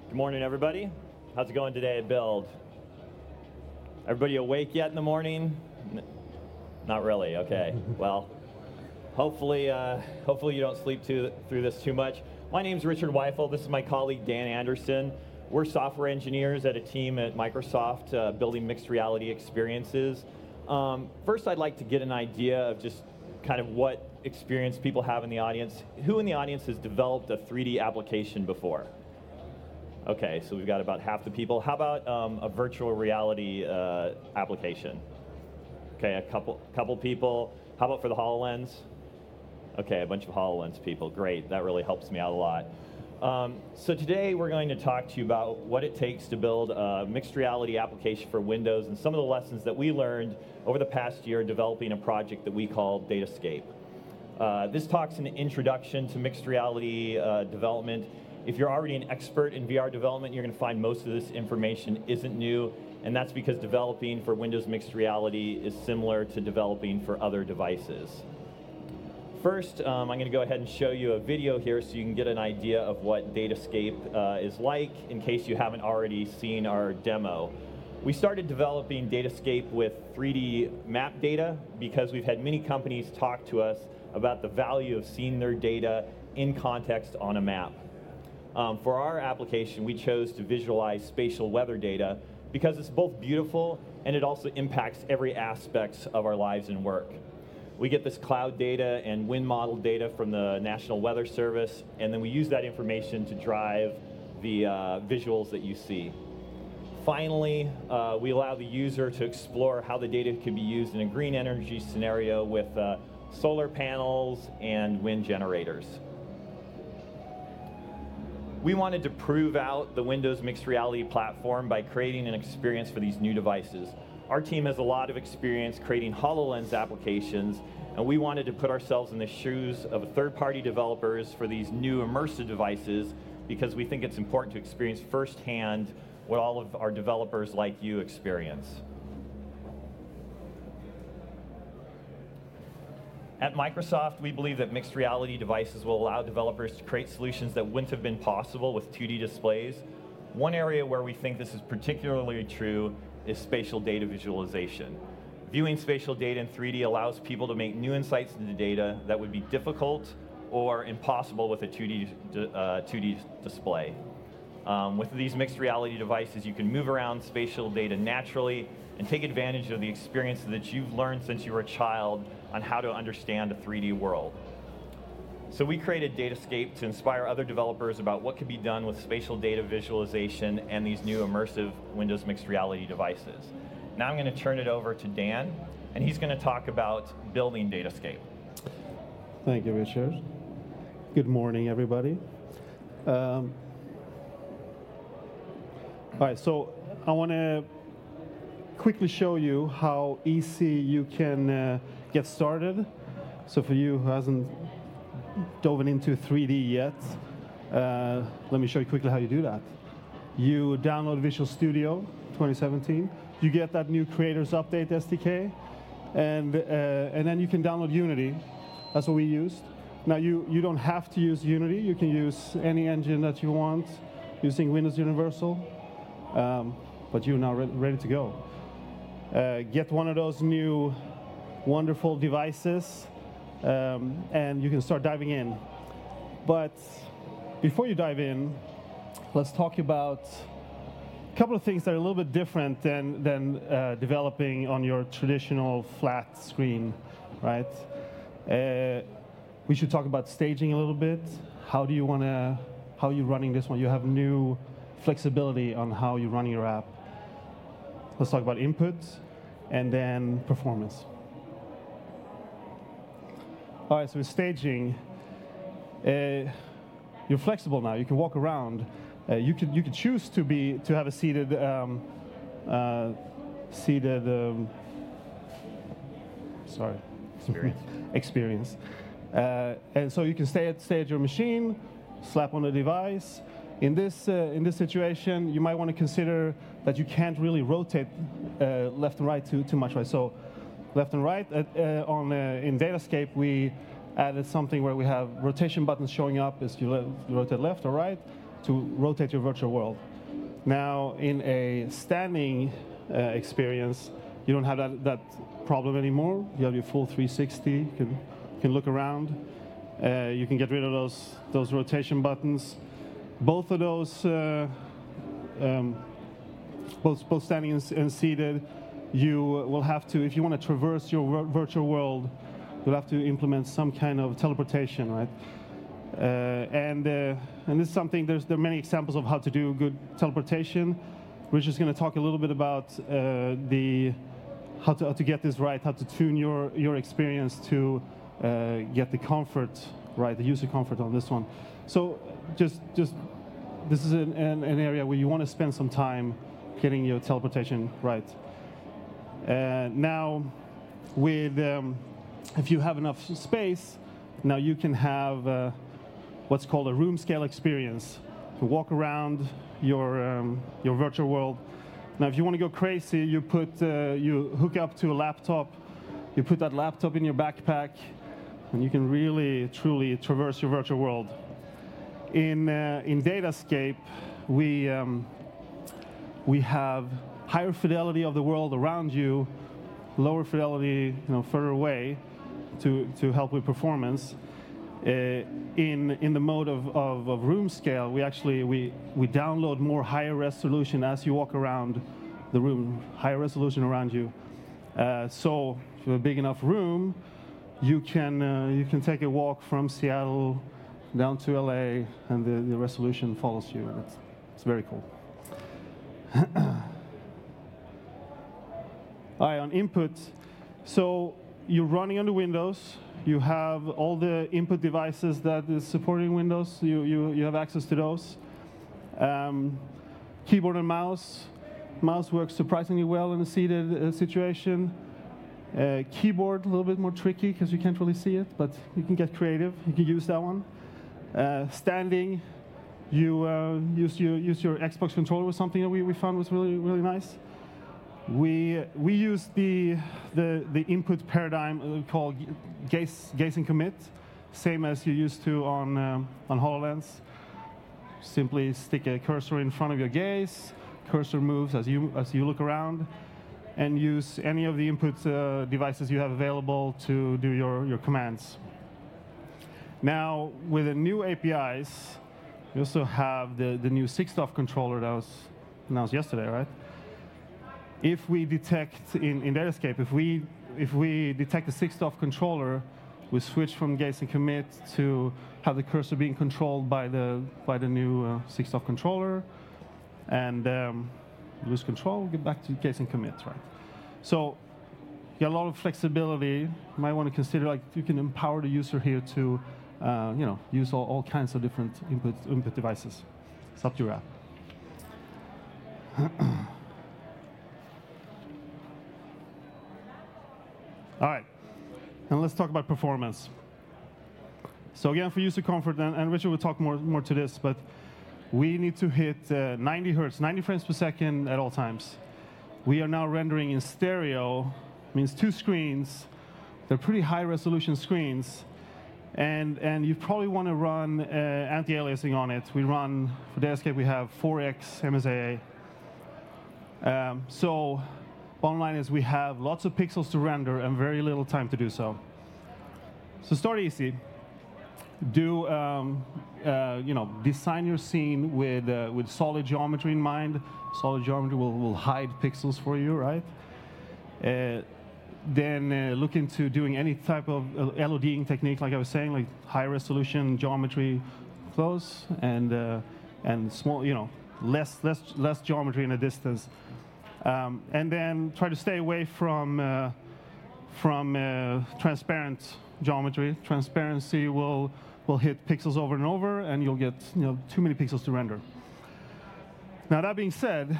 Good morning, everybody. How's it going today at Build? Everybody awake yet in the morning? Not really. Okay. Well, hopefully you don't sleep through this too much. My name's Richard Weifel. This is my colleague Dan Anderson. We're software engineers at a team at Microsoft building mixed reality experiences. First, I'd like to get an idea of just kind of what experience people have in the audience. Who in the audience has developed a 3D application before? Okay, so we've got about half the people. How about a virtual reality application? Okay, a couple people. How about for the HoloLens? Okay, a bunch of HoloLens people. Great, that really helps me out a lot. So today we're going to talk to you about what it takes to build a mixed reality application for Windows and some of the lessons that we learned over the past year developing a project that we call Datascape. This talk's an introduction to mixed reality development. If you're already an expert in VR development, you're going to find most of this information isn't new, and that's because developing for Windows mixed reality is similar to developing for other devices. First, I'm going to go ahead and show you a video here so you can get an idea of what Datascape is like in case you haven't already seen our demo. We started developing Datascape with 3D map data because we've had many companies talk to us about the value of seeing their data in context on a map. For our application, we chose to visualize spatial weather data because it's both beautiful and it also impacts every aspect of our lives and work. We get this cloud data and wind model data from the National Weather Service, and then we use that information to drive the visuals that you see. Finally, we allow the user to explore how the data can be used in a green energy scenario with solar panels and wind generators. We wanted to prove out the Windows mixed reality platform by creating an experience for these new devices. Our team has a lot of experience creating HoloLens applications, and we wanted to put ourselves in the shoes of third-party developers for these new immersive devices because we think it's important to experience firsthand what all of our developers like you experience. At Microsoft, we believe that mixed reality devices will allow developers to create solutions that wouldn't have been possible with 2D displays. One area where we think this is particularly true is spatial data visualization. Viewing spatial data in 3D allows people to make new insights into data that would be difficult or impossible with a 2D display. With these mixed reality devices, you can move around spatial data naturally and take advantage of the experience that you've learned since you were a child on how to understand a 3D world. So we created Datascape to inspire other developers about what could be done with spatial data visualization and these new immersive Windows mixed reality devices. Now I'm going to turn it over to Dan, and he's going to talk about building Datascape. Thank you, Richard. Good morning, everybody. All right, so I want to quickly show you how easy you can get started. So for you who hasn't dove into 3D yet, let me show you quickly how you do that. You download Visual Studio 2017. You get that new Creators Update SDK, and then you can download Unity. That's what we used. Now you don't have to use Unity. You can use any engine that you want using Windows Universal, but you're now ready to go. Get one of those new wonderful devices, and you can start diving in. But before you dive in, let's talk about a couple of things that are a little bit different than developing on your traditional flat screen, right? We should talk about staging a little bit. How are you running this one? You have new flexibility on how you're running your app. Let's talk about inputs and then performance. All right, so with staging, you're flexible now. You can walk around. You could choose to have a seated experience. And so you can stay at your machine, slap on the device. In this situation, you might want to consider that you can't really rotate left and right too much, right? So left and right. In Datascape, we added something where we have rotation buttons showing up as you rotate left or right, rotate your virtual world. Now, in a standing experience, you don't have that problem anymore. You have your full 360. You can look around. You can get rid of those rotation buttons. Both of those, both standing and seated, you will have to, if you want to traverse your virtual world, you'll have to implement some kind of teleportation, right? And this is something, there are many examples of how to do good teleportation. Richard's going to talk a little bit about how to get this right, how to tune your experience to get the comfort right, the user comfort on this one. So just this is an area where you want to spend some time getting your teleportation right. Now, if you have enough space, now you can have what's called a room scale experience. You walk around your virtual world. Now, if you want to go crazy, you hook up to a laptop. You put that laptop in your backpack, and you can really, truly traverse your virtual world. In Datascape, we have higher fidelity of the world around you, lower fidelity, further away, to help with performance. In the mode of room scale, we download more higher resolution as you walk around the room, higher resolution around you. So if you have a big enough room, you can take a walk from Seattle down to LA, and the resolution follows you. And it's very cool. All right, on input. So you're running under Windows. You have all the input devices that is supporting Windows. You have access to those. Keyboard and mouse. Mouse works surprisingly well in a seated situation. Keyboard, a little bit more tricky because you can't really see it, but you can get creative. You can use that one. Standing, you use your Xbox controller with something that we found was really, really nice. We use the input paradigm called gaze and commit, same as you used to on HoloLens. Simply stick a cursor in front of your gaze. Cursor moves as you look around, and use any of the input devices you have available to do your commands. Now, with the new APIs, we also have the new SIGSTOF controller that was announced yesterday, right? If we detect in Datascape, if we detect a SIGSTOF controller, we switch from gaze and commit to have the cursor being controlled by the new SIGSTOF controller, and lose control, get back to gaze and commit, right? So you got a lot of flexibility. You might want to consider you can empower the user here to use all kinds of different input devices. It's up to your app. All right, and let's talk about performance. So again, for user comfort, and Richard will talk more to this, but we need to hit 90 hertz, 90 frames per second at all times. We are now rendering in stereo, means two screens. They're pretty high resolution screens, and you probably want to run anti-aliasing on it. We run, for Datascape, we have 4x MSAA. So bottom line is we have lots of pixels to render and very little time to do so. So start easy. Do design your scene with solid geometry in mind. Solid geometry will hide pixels for you, right? Then look into doing any type of LODing technique, like I was saying, like high resolution geometry close and small, less geometry in a distance. And then try to stay away from transparent geometry. Transparency will hit pixels over and over, and you'll get too many pixels to render. Now that being said,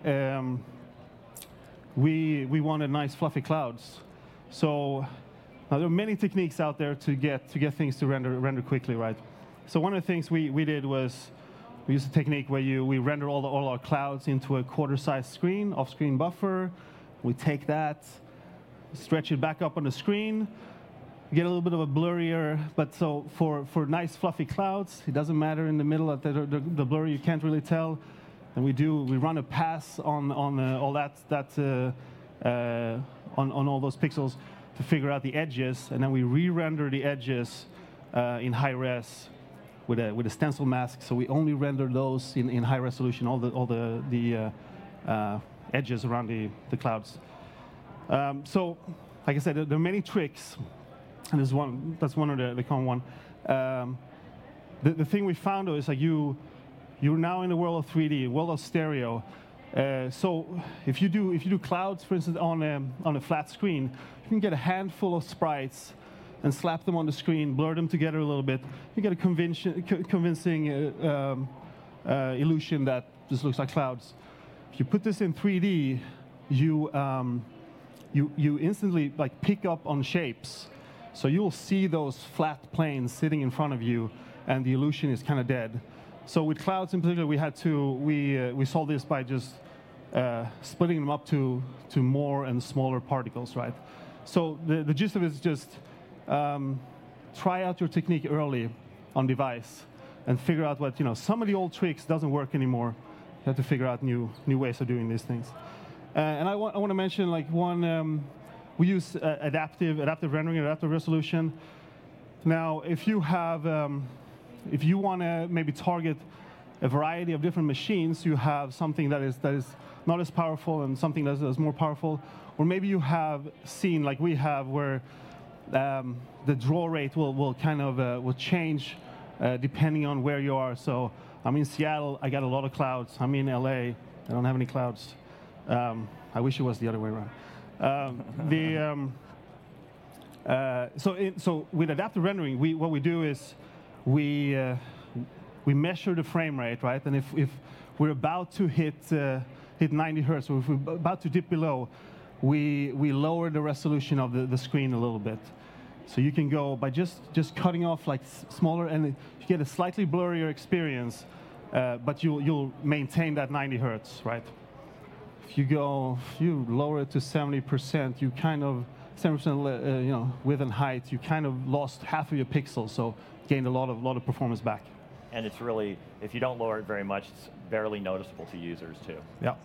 we wanted nice fluffy clouds. So now there are many techniques out there to get things to render quickly, right? So one of the things we did was we used a technique where we render all our clouds into a quarter-size screen, off-screen buffer. We take that, stretch it back up on the screen. You get a little bit of a blurrier, but so for nice fluffy clouds, it doesn't matter in the middle of the blur, you can't really tell. And we run a pass on all on all those pixels to figure out the edges, and then we re-render the edges in high res with a stencil mask. So we only render those in high resolution, all the edges around the clouds. So, like I said, there are many tricks, and that's one of the common one. The thing we found though is like you're now in the world of 3D, world of stereo. So if you do clouds, for instance, on a flat screen, you can get a handful of sprites and slap them on the screen, blur them together a little bit. You get a convincing illusion that this looks like clouds. If you put this in 3D, you instantly like pick up on shapes. So you'll see those flat planes sitting in front of you, and the illusion is kind of dead. So with clouds in particular, we solved this by just splitting them up to more and smaller particles, right? So the gist of it is just try out your technique early on device and figure out what, some of the old tricks doesn't work anymore. You have to figure out new ways of doing these things. And I want to mention like one, we use adaptive rendering, adaptive resolution. Now, if you want to maybe target a variety of different machines, you have something that is not as powerful and something that is more powerful. Or maybe you have seen, like we have, where the draw rate will change depending on where you are. So I'm in Seattle, I got a lot of clouds. I'm in LA, I don't have any clouds. I wish it was the other way around. So with adaptive rendering, what we do is we measure the frame rate, right? And if we're about to hit 90 hertz, or if we're about to dip below, we lower the resolution of the screen a little bit. So you can go by just cutting off like smaller, and you get a slightly blurrier experience, but you'll maintain that 90 hertz, right? If you lower it to 70%, you kind of 70% width and height, you kind of lost half of your pixels, so gained a lot of performance back. And it's really, if you don't lower it very much, it's barely noticeable to users too. Yeah.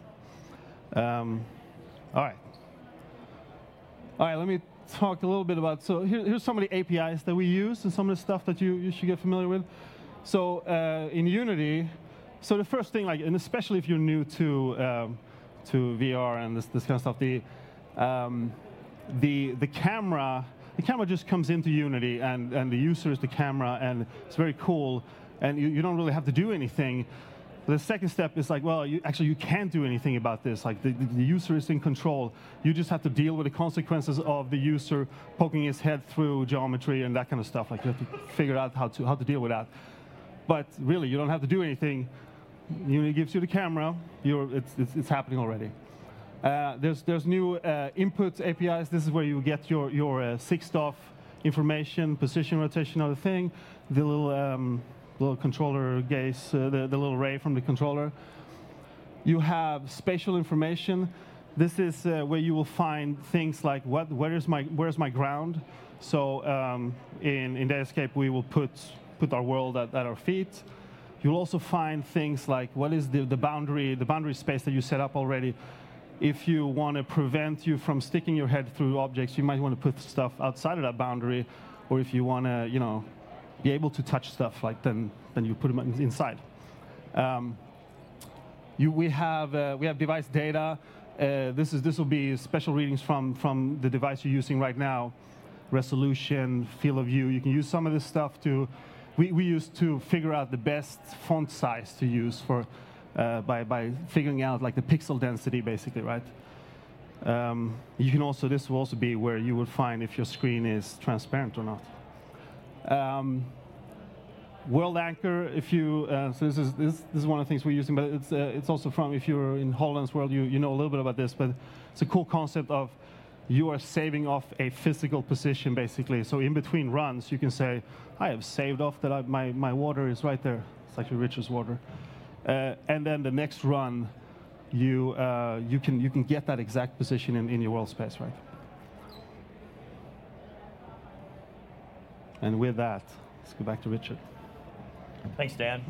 All right, let me talk a little bit about, so here's some of the APIs that we use and some of the stuff that you should get familiar with. So in Unity, so the first thing, like, and especially if you're new to VR and this kind of stuff, the camera just comes into Unity, and the user is the camera, and it's very cool, and you don't really have to do anything. The second step is like, well, you can't do anything about this. Like the user is in control. You just have to deal with the consequences of the user poking his head through geometry and that kind of stuff. Like you have to figure out how to deal with that. But really, you don't have to do anything. Unity gives you the camera. It's happening already. There's new input APIs. This is where you get your 6DoF information, position, rotation of the thing, the little controller gaze, the little ray from the controller. You have spatial information. This is where you will find things like where's my ground. So in Datascape, we will put our world at our feet. You'll also find things like what is the boundary space that you set up already. If you want to prevent you from sticking your head through objects, you might want to put stuff outside of that boundary. Or if you want to, be able to touch stuff, like then you put them inside. We have device data. This will be special readings from the device you're using right now. Resolution, field of view. You can use some of this stuff we use to figure out the best font size to use for by figuring out like the pixel density, basically, right? This will also be where you would find if your screen is transparent or not. World Anchor, if you so this is one of the things we're using, but it's also from, if you're in HoloLens World, you know a little bit about this, but it's a cool concept of you are saving off a physical position, basically. So in between runs, you can say, I have saved off that my water is right there. It's actually Richard's water. And then the next run, you can get that exact position in your world space, right? And with that, let's go back to Richard. Thanks, Dan.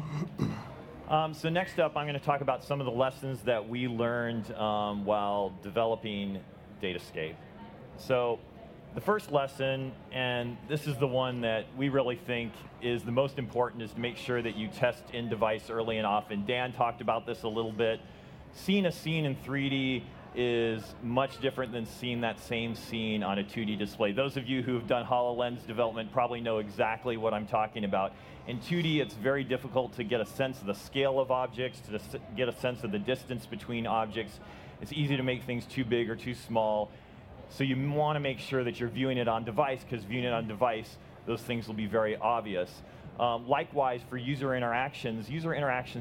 So next up, I'm going to talk about some of the lessons that we learned while developing Datascape. So the first lesson, and this is the one that we really think is the most important, is to make sure that you test in device early and often. Dan talked about this a little bit. Seeing a scene in 3D is much different than seeing that same scene on a 2D display. Those of you who have done HoloLens development probably know exactly what I'm talking about. In 2D, it's very difficult to get a sense of the scale of objects, to get a sense of the distance between objects. It's easy to make things too big or too small. So you want to make sure that you're viewing it on device, because viewing it on device, those things will be very obvious. Likewise, for user interactions in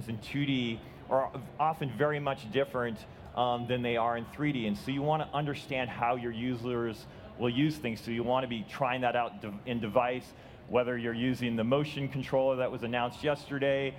2D are often very much different than they are in 3D. And so you want to understand how your users will use things. So you want to be trying that out in device, whether you're using the motion controller that was announced yesterday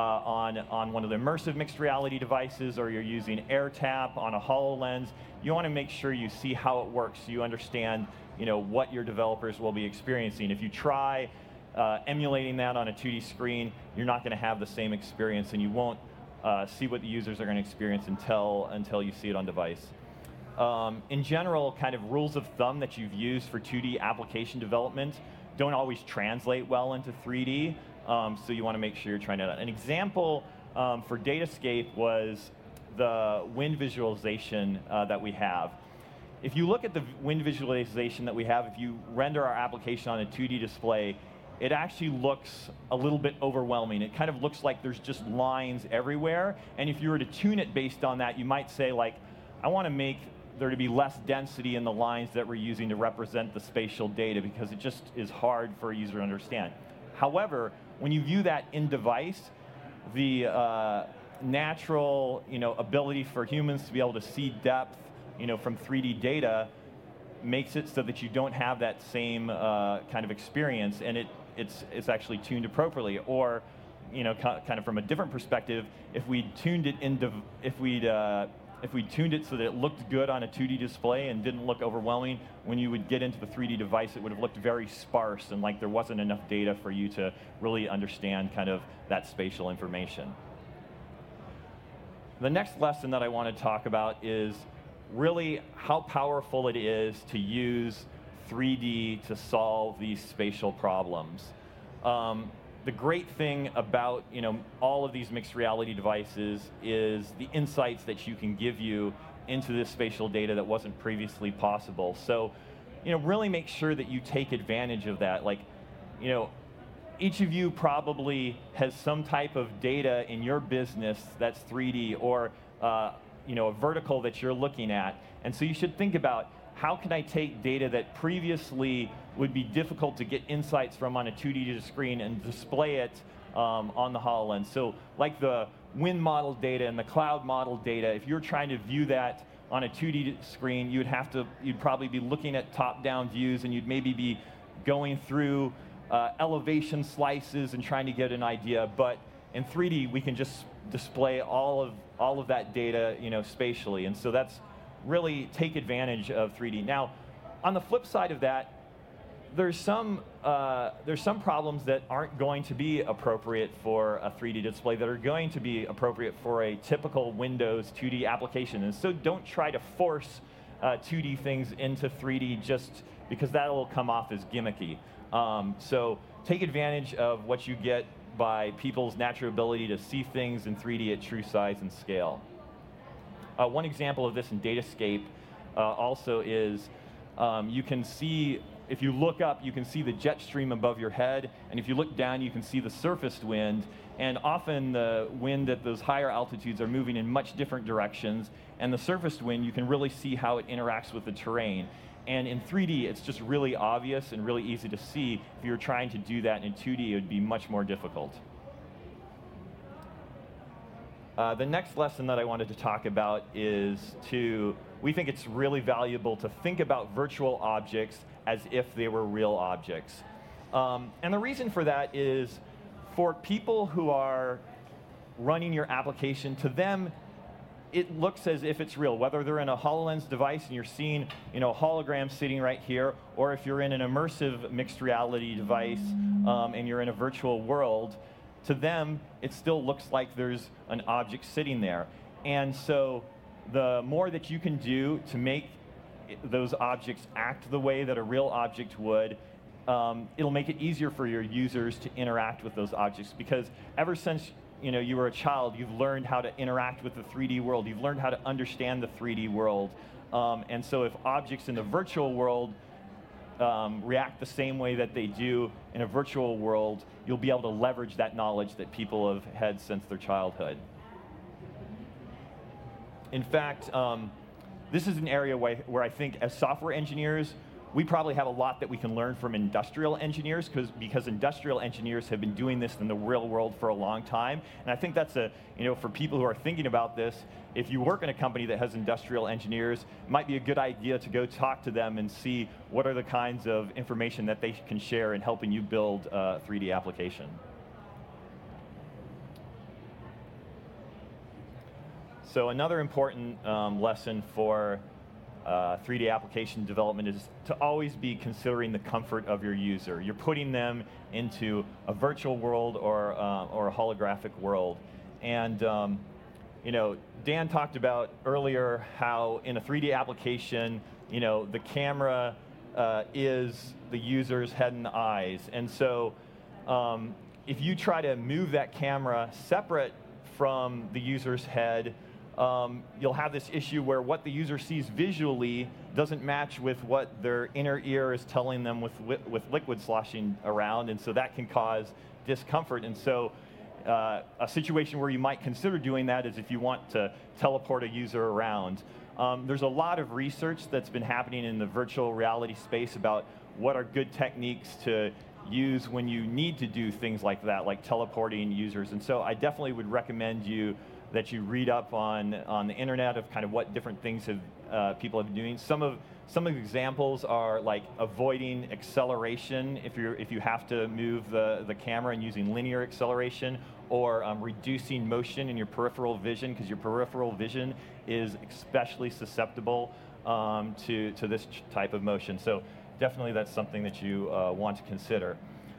on one of the immersive mixed reality devices, or you're using AirTap on a HoloLens. You want to make sure you see how it works, so you understand, what your developers will be experiencing. If you try emulating that on a 2D screen, you're not going to have the same experience, and you won't see what the users are going to experience until you see it on device. In general, kind of rules of thumb that you've used for 2D application development don't always translate well into 3D, so you want to make sure you're trying it out. An example for Datascape was the wind visualization that we have. If you look at the wind visualization that we have, if you render our application on a 2D display, it actually looks a little bit overwhelming. It kind of looks like there's just lines everywhere, and if you were to tune it based on that, you might say, like, I want to make there to be less density in the lines that we're using to represent the spatial data, because it just is hard for a user to understand. However, when you view that in device, the natural ability for humans to be able to see depth from 3D data makes it so that you don't have that same kind of experience, and it's actually tuned appropriately. Or kind of from a different perspective, if we tuned it if we tuned it so that it looked good on a 2D display and didn't look overwhelming, when you would get into the 3D device, it would have looked very sparse and like there wasn't enough data for you to really understand kind of that spatial information. The next lesson that I want to talk about is really how powerful it is to use 3D to solve these spatial problems. The great thing about all of these mixed reality devices is the insights that you can give you into this spatial data that wasn't previously possible. So, really make sure that you take advantage of that. Like, each of you probably has some type of data in your business that's 3D, or a vertical that you're looking at, and so you should think about, how can I take data that previously would be difficult to get insights from on a 2D screen and display it on the HoloLens? So like the wind model data and the cloud model data, if you're trying to view that on a 2D screen, you'd probably be looking at top-down views, and you'd maybe be going through elevation slices and trying to get an idea. But in 3D, we can just display all of that data, spatially, and so that's really take advantage of 3D. Now, on the flip side of that, there's some problems that aren't going to be appropriate for a 3D display, that are going to be appropriate for a typical Windows 2D application. And so don't try to force 2D things into 3D just because that will come off as gimmicky. So take advantage of what you get by people's natural ability to see things in 3D at true size and scale. One example of this in Datascape also is you can see, if you look up, you can see the jet stream above your head, and if you look down, you can see the surfaced wind, and often the wind at those higher altitudes are moving in much different directions, and the surfaced wind, you can really see how it interacts with the terrain. And in 3D, it's just really obvious and really easy to see. If you were trying to do that in 2D, it would be much more difficult. The next lesson that I wanted to talk about is we think it's really valuable to think about virtual objects as if they were real objects. And the reason for that is, for people who are running your application, to them, it looks as if it's real, whether they're in a HoloLens device and you're seeing, a hologram sitting right here, or if you're in an immersive mixed reality device and you're in a virtual world. To them, it still looks like there's an object sitting there. And so the more that you can do to make those objects act the way that a real object would, it'll make it easier for your users to interact with those objects. Because ever since you were a child, you've learned how to interact with the 3D world. You've learned how to understand the 3D world. And so if objects in the virtual world react the same way that they do in a virtual world, you'll be able to leverage that knowledge that people have had since their childhood. In fact, this is an area where I think as software engineers, we probably have a lot that we can learn from industrial engineers because industrial engineers have been doing this in the real world for a long time. And I think that's for people who are thinking about this, if you work in a company that has industrial engineers, it might be a good idea to go talk to them and see what are the kinds of information that they can share in helping you build a 3D application. So another important lesson for 3D application development is to always be considering the comfort of your user. You're putting them into a virtual world or a holographic world. And Dan talked about earlier how in a 3D application, the camera is the user's head and eyes. And so if you try to move that camera separate from the user's head, you'll have this issue where what the user sees visually doesn't match with what their inner ear is telling them with liquid sloshing around, and so that can cause discomfort. And so a situation where you might consider doing that is if you want to teleport a user around. There's a lot of research that's been happening in the virtual reality space about what are good techniques to use when you need to do things like that, like teleporting users. And so I definitely would recommend that you read up on the internet of kind of what different things people have been doing. Some of the examples are like avoiding acceleration if you have to move the camera and using linear acceleration, or reducing motion in your peripheral vision, because your peripheral vision is especially susceptible to this type of motion. So definitely that's something that you want to consider.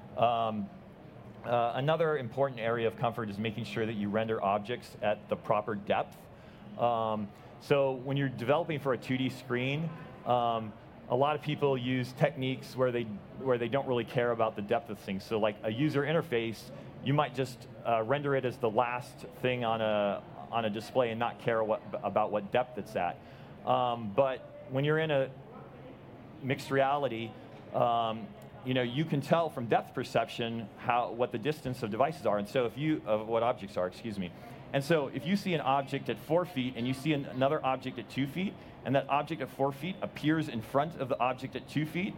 Another important area of comfort is making sure that you render objects at the proper depth. So when you're developing for a 2D screen, a lot of people use techniques where they don't really care about the depth of things. So like a user interface, you might just render it as the last thing on a display and not care about what depth it's at. But when you're in a mixed reality, you can tell from depth perception what the distance of devices are, and so what objects are, excuse me. And so if you see an object at 4 feet and you see another object at 2 feet, and that object at 4 feet appears in front of the object at 2 feet,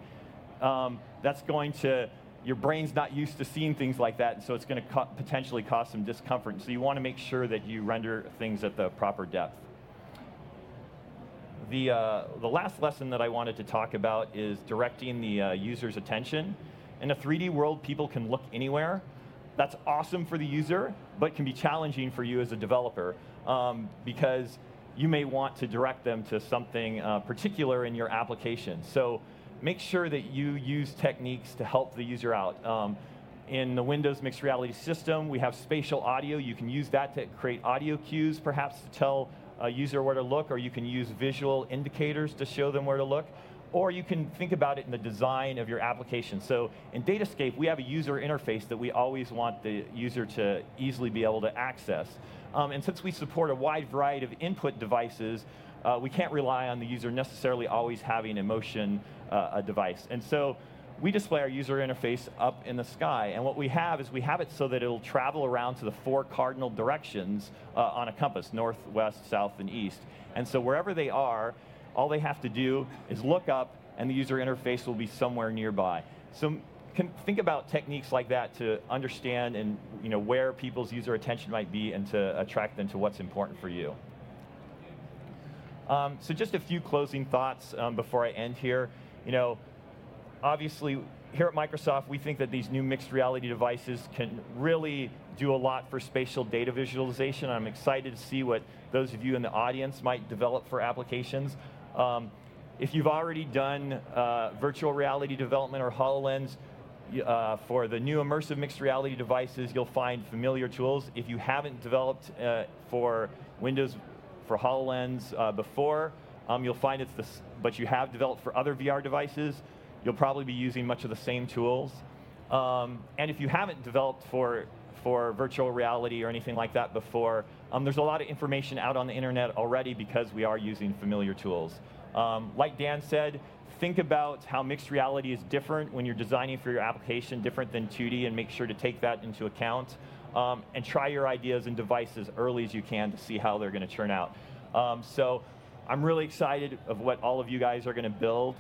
your brain's not used to seeing things like that, and so it's going to potentially cause some discomfort. And so you want to make sure that you render things at the proper depth. The last lesson that I wanted to talk about is directing the user's attention. In a 3D world, people can look anywhere. That's awesome for the user, but can be challenging for you as a developer because you may want to direct them to something particular in your application. So make sure that you use techniques to help the user out. In the Windows Mixed Reality system, we have spatial audio. You can use that to create audio cues, perhaps to tell a user where to look, or you can use visual indicators to show them where to look, or you can think about it in the design of your application. So in Datascape, we have a user interface that we always want the user to easily be able to access. And since we support a wide variety of input devices, we can't rely on the user necessarily always having a motion device. And so we display our user interface up in the sky. And what we have is we have it so that it'll travel around to the 4 cardinal directions on a compass, north, west, south, and east. And so wherever they are, all they have to do is look up, and the user interface will be somewhere nearby. So think about techniques like that to understand and where people's user attention might be and to attract them to what's important for you. So just a few closing thoughts before I end here. obviously, here at Microsoft, we think that these new mixed reality devices can really do a lot for spatial data visualization. I'm excited to see what those of you in the audience might develop for applications. If you've already done virtual reality development or HoloLens, for the new immersive mixed reality devices, you'll find familiar tools. If you haven't developed for Windows for HoloLens before, you'll find it's this, but you have developed for other VR devices, you'll probably be using much of the same tools. And if you haven't developed for virtual reality or anything like that before, there's a lot of information out on the internet already because we are using familiar tools. Like Dan said, think about how mixed reality is different when you're designing for your application, different than 2D, and make sure to take that into account. And try your ideas and devices early as you can to see how they're going to turn out. So I'm really excited of what all of you guys are going to build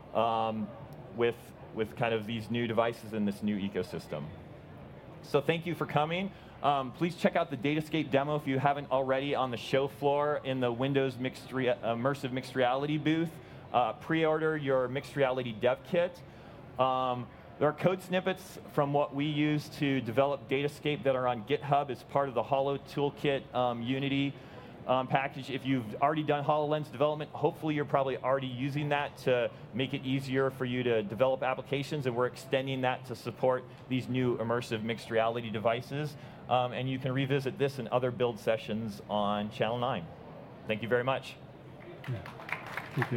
with kind of these new devices in this new ecosystem. So thank you for coming. Please check out the Datascape demo if you haven't already on the show floor in the Windows Immersive Mixed Reality booth. Pre-order your Mixed Reality Dev Kit. There are code snippets from what we use to develop Datascape that are on GitHub as part of the Holo Toolkit Unity package. If you've already done HoloLens development, hopefully you're probably already using that to make it easier for you to develop applications, and we're extending that to support these new immersive mixed reality devices. And you can revisit this and other build sessions on Channel 9. Thank you very much.